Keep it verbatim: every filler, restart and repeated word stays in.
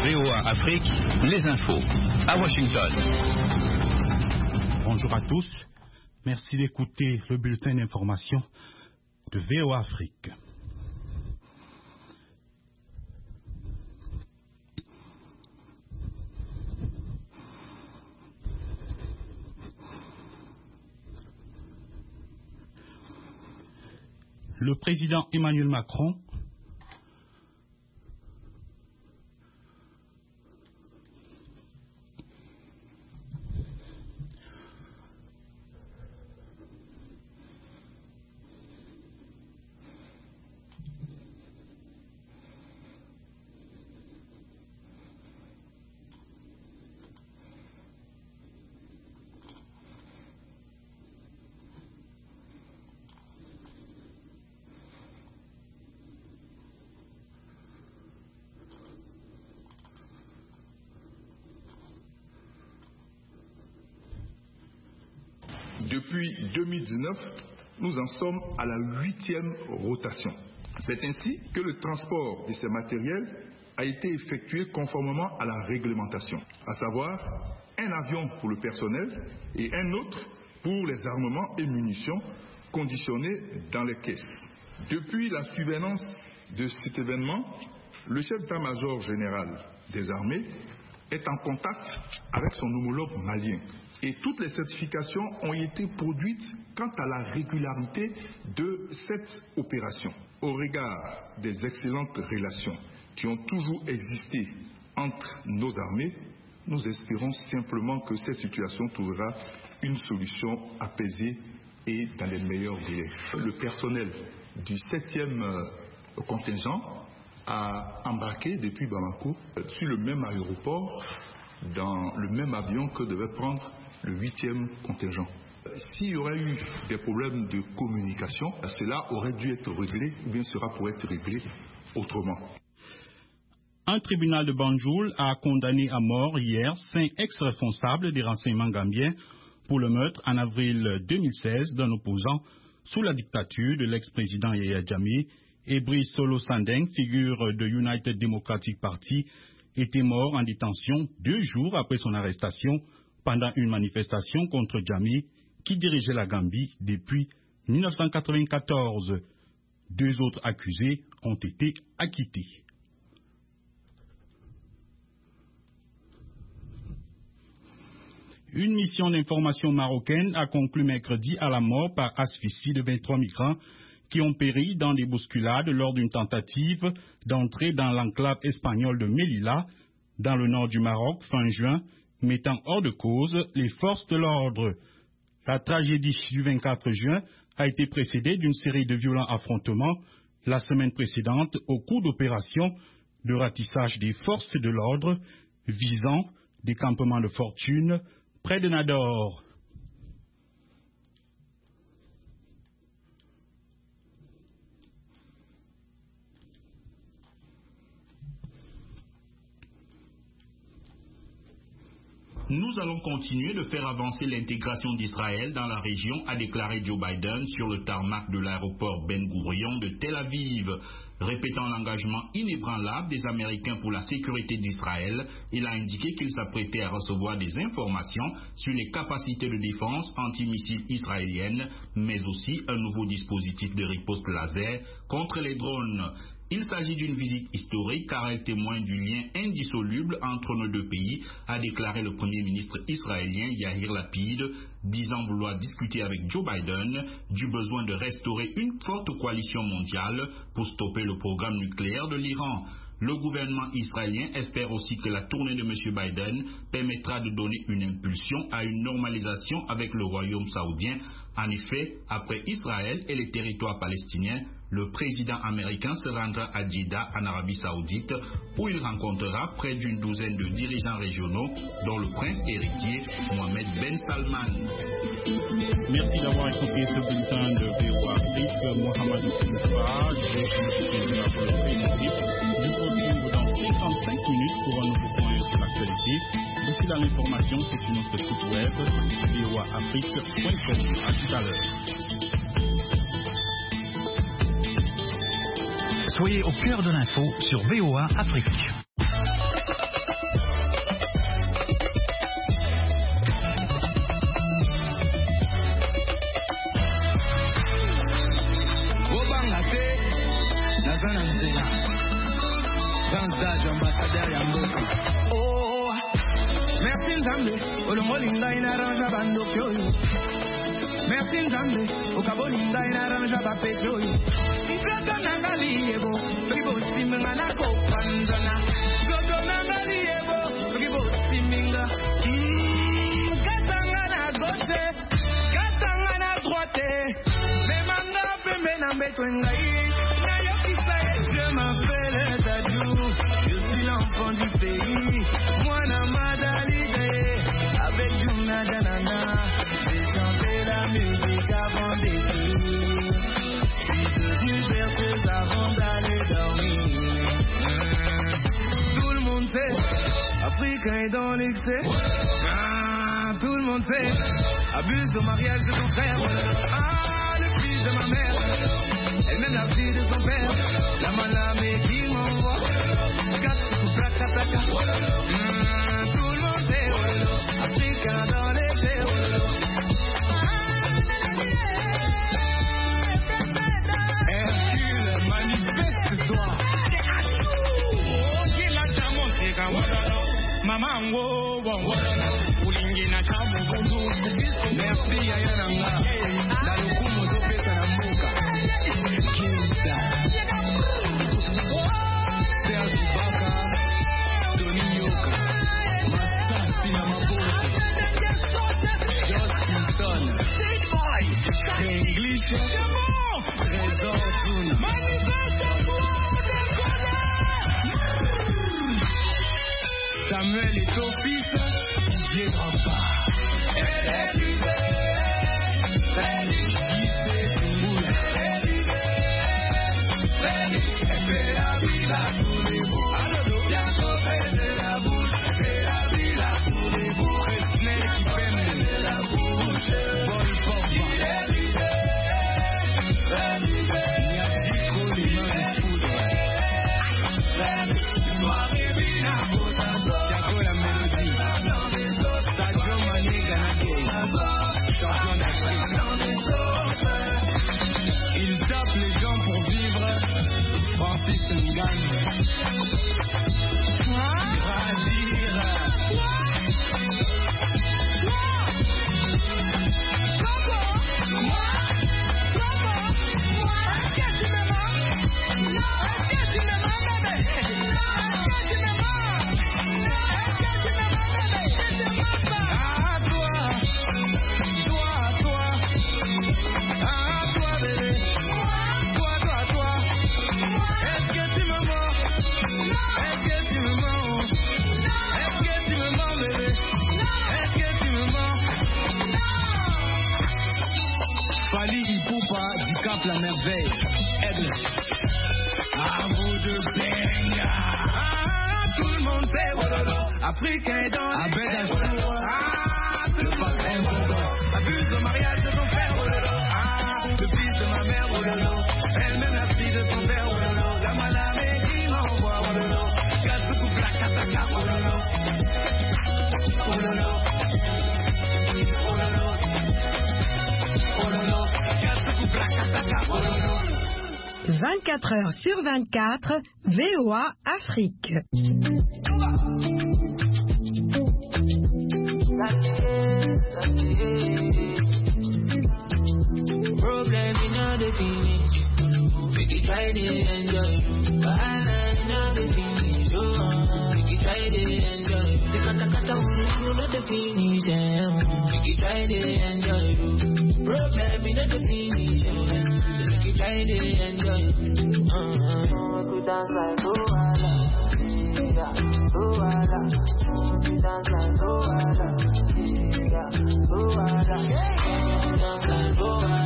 V O A Afrique, les infos à Washington. Bonjour à tous, merci d'écouter le bulletin d'information de V O A Afrique. Le président Emmanuel Macron Depuis deux mille dix-neuf, nous en sommes à la huitième rotation. C'est ainsi que le transport de ces matériels a été effectué conformément à la réglementation, à savoir un avion pour le personnel et un autre pour les armements et munitions conditionnés dans les caisses. Depuis la survenance de cet événement, le chef d'état-major général des armées est en contact avec son homologue malien. Et toutes les certifications ont été produites quant à la régularité de cette opération. Au regard des excellentes relations qui ont toujours existé entre nos armées, nous espérons simplement que cette situation trouvera une solution apaisée et dans les meilleurs délais. Le personnel du septième contingent a embarqué depuis Bamako sur le même aéroport, dans le même avion que devait prendre le huitième contingent. S'il y aurait eu des problèmes de communication, cela aurait dû être réglé, ou bien sera pour être réglé autrement. Un tribunal de Banjul a condamné à mort hier cinq ex-responsables des renseignements gambiens pour le meurtre en avril deux mille seize d'un opposant sous la dictature de l'ex-président Yahya Jammeh. Et Brice Solo Sandeng, figure de United Democratic Party, était mort en détention deux jours après son arrestation pendant une manifestation contre Jammeh qui dirigeait la Gambie depuis mille neuf cent quatre-vingt-quatorze. Deux autres accusés ont été acquittés. Une mission d'information marocaine a conclu mercredi à la mort par asphyxie de vingt-trois migrants qui ont péri dans des bousculades lors d'une tentative d'entrer dans l'enclave espagnole de Melilla, dans le nord du Maroc, fin juin, mettant hors de cause les forces de l'ordre. La tragédie du vingt-quatre juin a été précédée d'une série de violents affrontements la semaine précédente au cours d'opérations de ratissage des forces de l'ordre visant des campements de fortune près de Nador. Nous allons continuer de faire avancer l'intégration d'Israël dans la région, a déclaré Joe Biden sur le tarmac de l'aéroport Ben Gourion de Tel Aviv. Répétant l'engagement inébranlable des Américains pour la sécurité d'Israël, il a indiqué qu'il s'apprêtait à recevoir des informations sur les capacités de défense antimissiles israéliennes, mais aussi un nouveau dispositif de riposte laser contre les drones. Il s'agit d'une visite historique car elle témoigne du lien indissoluble entre nos deux pays, a déclaré le Premier ministre israélien Yair Lapid, disant vouloir discuter avec Joe Biden du besoin de restaurer une forte coalition mondiale pour stopper le programme nucléaire de l'Iran. Le gouvernement israélien espère aussi que la tournée de M. Biden permettra de donner une impulsion à une normalisation avec le royaume saoudien. En effet, après Israël et les territoires palestiniens, le président américain se rendra à Jeddah en Arabie Saoudite où il rencontrera près d'une douzaine de dirigeants régionaux dont le prince héritier Mohamed Ben Salman. Merci d'avoir écouté ce bulletin de V O A Afrique. Mohamed Ousmoufa, je suis là pour le présenter. Je vous retrouve dans cinquante-cinq minutes pour un nouveau point sur l'actualité. D'ici là, l'information, c'est sur notre site web v o a afrique point com. À tout à l'heure. Soyez au cœur de l'info sur V O A Afrique. Obangate, Nazana Mzela, Transdage ambassadeur Yamboka. Oh, merci Nzambe, Olomolinga inaranja bandokyo. Merci Nzambe, Okabolinga inaranja bapekyo. Nkaka nangali yebo, Sokibo simenga na kopanzana. Gogo nangali yebo, Sokibo simenga. Katanga na gauche, Katanga na droite. Memanga pembe na mbeto ngai. Na yokisa je m'appelle Dadou. Je suis l'enfant du pays. Moi na madalide, avec Juna Danana. J'ai chanté la musique avant d'écrire. Devenu berceuse avant d'aller dormir. Mmh. Tout le monde sait, Africain est dans l'excès. Ah, tout le monde sait, abuse au mariage de ton frère. Ah, le fils de ma mère, elle-même la fille de son père. La malamé qui m'envoie, quatre coups placataka. Mmh, tout le monde sait, Africain dans l'excès. Maman wo wo ulingi na chamu bundu. Merci Ayananga la lukumu zopesa na mbuka Kinsa Serge Baka Tony Yoka Masasi na Mabote Justin English Trésor Zuna Samuel et son fils, Didier Drogba. Elle est l'idée, Félix, Issé, Moula. Elle est l'idée, Félix, elle fait la ville à tous les bouts. Alors, bientôt, elle fait la bouche, elle fait la ville à tous les bouts. Resnel qui fait la bouche, Paul Pogba. Elle est l'idée, Félix, Niadico, les mains de foudre. Félix, noir et vina, Chaco la mélodie, Sadio Mané Ganake, champion d'Afrique. Il tape les gens pour vivre, Francis Ngagne. Razira. Fali Ipupa du Cap La Merveille. Aigle. À vous de Benga. Ah, tout le monde sait, Wololo. Africain dans les Abed Achour. Ah, le patron Wololo. Abuse au mariage de ton frère, Wololo. Ah, le fils de ma mère, Wololo. Elle-même la fille de ton père, Wololo. La malamé qui m'envoie, Wololo. Katsuku Blakataka, Wololo. Wololo. vingt-quatre heures sur vingt-quatre, V O A Afrique. Problem in all the finish. We can try to enjoy. Bahana in all the finish. Oh, we can try to enjoy. The kata kata uru uru the finish. We can try to enjoy. Problem in all the finish. We can try to enjoy. Uh-huh. We could dance like Luala. Yeah, Luala. We could dance like Luala. Yeah, Luala. We could dance like Luala.